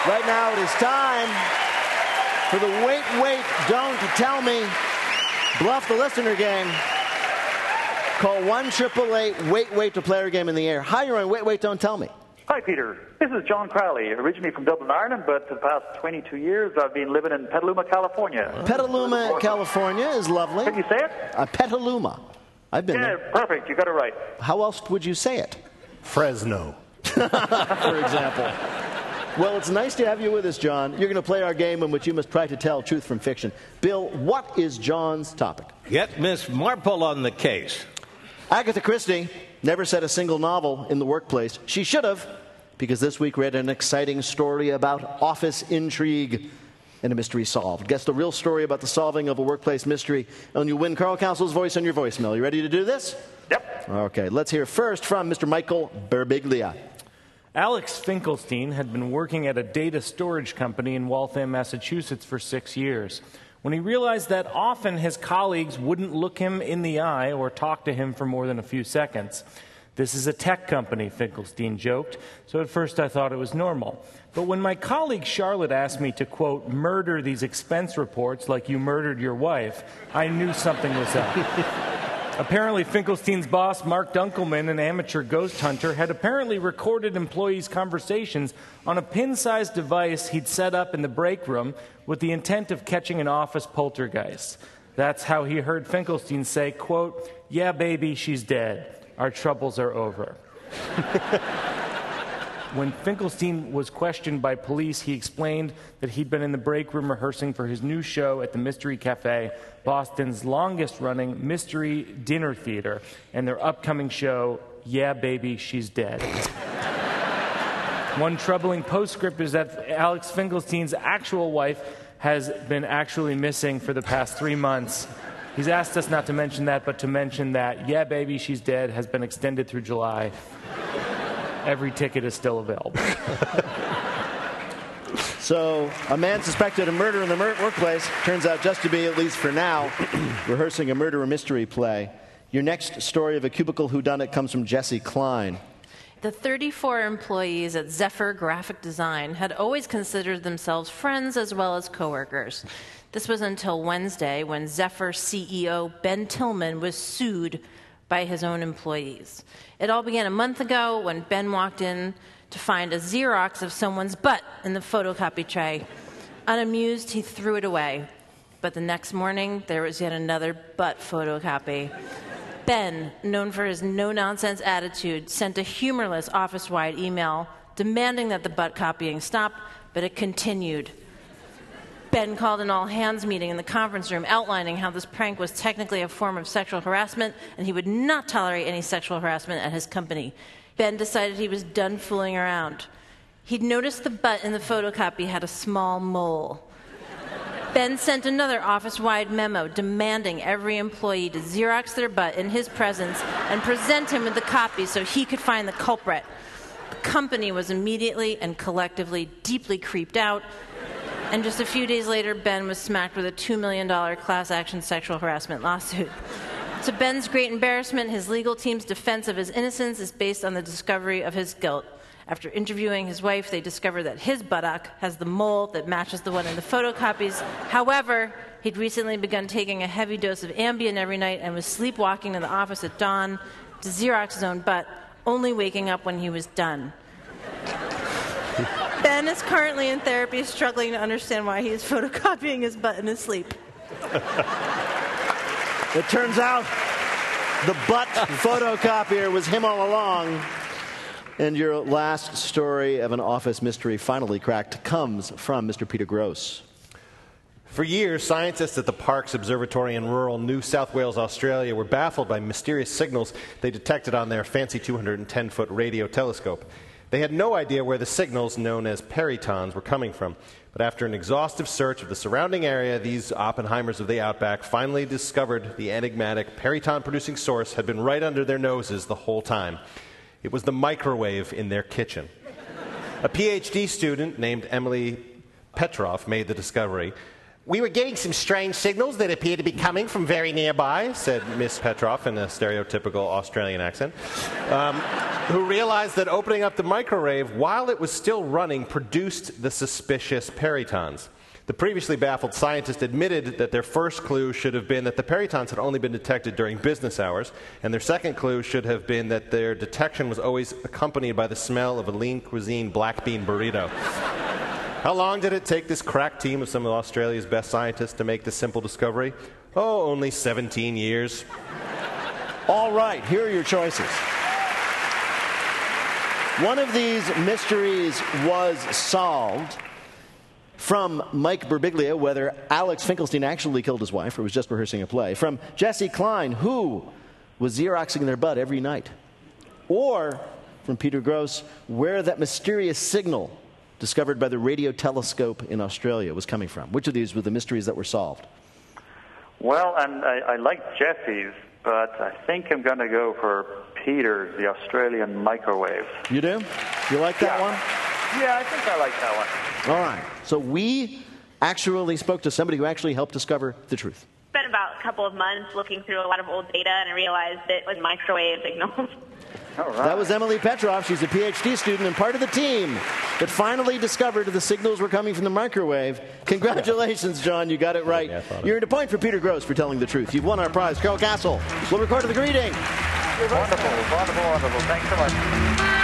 Right now it is time for the Wait, Wait, Don't Tell Me Bluff the Listener game. Call 1-888-WAIT-WAIT to play our game in the air. Hi, you're on Wait, Wait, Don't Tell Me. Hi, Peter. This is John Crowley, originally from Dublin, Ireland, but for the past 22 years I've been living in Petaluma, California. Petaluma, California is lovely. Can you say it? Petaluma. I've been there. Perfect. You got it right. How else would you say it? Fresno. For example. Well, it's nice to have you with us, John. You're going to play our game in which you must try to tell truth from fiction. Bill, what is John's topic? Get Miss Marple on the case. Agatha Christie never said a single novel in the workplace. She should have, because this week read an exciting story about office intrigue and a mystery solved. Guess the real story about the solving of a workplace mystery, and you win Carl Council's voice on your voicemail. You ready to do this? Yep. Okay, let's hear first from Mr. Michael Birbiglia. Alex Finkelstein had been working at a data storage company in Waltham, Massachusetts for 6 years. When he realized that often his colleagues wouldn't look him in the eye or talk to him for more than a few seconds. This is a tech company, Finkelstein joked, so at first I thought it was normal. But when my colleague Charlotte asked me to, quote, murder these expense reports like you murdered your wife, I knew something was up. Apparently, Finkelstein's boss, Mark Dunkelman, an amateur ghost hunter, had apparently recorded employees' conversations on a pin-sized device he'd set up in the break room with the intent of catching an office poltergeist. That's how he heard Finkelstein say, quote, yeah, baby, she's dead. Our troubles are over. When Finkelstein was questioned by police, he explained that he'd been in the break room rehearsing for his new show at the Mystery Cafe, Boston's longest-running mystery dinner theater, and their upcoming show, Yeah, Baby, She's Dead. One troubling postscript is that Alex Finkelstein's actual wife has been actually missing for the past 3 months. He's asked us not to mention that, but to mention that Yeah, Baby, She's Dead has been extended through July. Every ticket is still available. So, a man suspected of murder in the workplace turns out just to be, at least for now, rehearsing a murder mystery play. Your next story of a cubicle whodunit comes from Jesse Klein. The 34 employees at Zephyr Graphic Design had always considered themselves friends as well as coworkers. This was until Wednesday when Zephyr CEO Ben Tillman was sued by his own employees. It all began a month ago when Ben walked in to find a Xerox of someone's butt in the photocopy tray. Unamused, he threw it away. But the next morning, there was yet another butt photocopy. Ben, known for his no-nonsense attitude, sent a humorless office-wide email demanding that the butt copying stop, but it continued. Ben called an all-hands meeting in the conference room outlining how this prank was technically a form of sexual harassment and he would not tolerate any sexual harassment at his company. Ben decided he was done fooling around. He'd noticed the butt in the photocopy had a small mole. Ben sent another office-wide memo demanding every employee to Xerox their butt in his presence and present him with the copy so he could find the culprit. The company was immediately and collectively deeply creeped out. And just a few days later, Ben was smacked with a $2 million class-action sexual harassment lawsuit. To Ben's great embarrassment, his legal team's defense of his innocence is based on the discovery of his guilt. After interviewing his wife, they discovered that his buttock has the mole that matches the one in the photocopies. However, he'd recently begun taking a heavy dose of Ambien every night and was sleepwalking to the office at dawn to Xerox his own butt, only waking up when he was done. Ben is currently in therapy, struggling to understand why he is photocopying his butt in his sleep. It turns out the butt photocopier was him all along. And your last story of an office mystery finally cracked comes from Mr. Peter Gross. For years, scientists at the Parkes Observatory in rural New South Wales, Australia, were baffled by mysterious signals they detected on their fancy 210-foot radio telescope. They had no idea where the signals, known as peritons, were coming from. But after an exhaustive search of the surrounding area, these Oppenheimers of the Outback finally discovered the enigmatic periton-producing source had been right under their noses the whole time. It was the microwave in their kitchen. A PhD student named Emily Petrov made the discovery. "We were getting some strange signals that appear to be coming from very nearby," said Miss Petrov in a stereotypical Australian accent. who realized that opening up the microwave while it was still running produced the suspicious perytons. The previously baffled scientists admitted that their first clue should have been that the perytons had only been detected during business hours, and their second clue should have been that their detection was always accompanied by the smell of a lean cuisine black bean burrito. How long did it take this crack team of some of Australia's best scientists to make this simple discovery? Oh, only 17 years. All right, here are your choices. One of these mysteries was solved. From Mike Birbiglia, whether Alex Finkelstein actually killed his wife or was just rehearsing a play. From Jesse Klein, who was Xeroxing their butt every night. Or from Peter Gross, where that mysterious signal discovered by the radio telescope in Australia was coming from. Which of these were the mysteries that were solved? Well, and I like Jesse's, but I think I'm going to go for Peter's, the Australian microwave. You do? You like that one? Yeah, I think I like that one. All right. So we actually spoke to somebody who actually helped discover the truth. Spent about a couple of months looking through a lot of old data, and I realized it was microwave signals. All right. That was Emily Petrov. She's a PhD student and part of the team that finally discovered the signals were coming from the microwave. Congratulations, John. You got it right. You earned a point for Peter Gross for telling the truth. You've won our prize. Carol Castle will record the greeting. Wonderful. Thanks so much.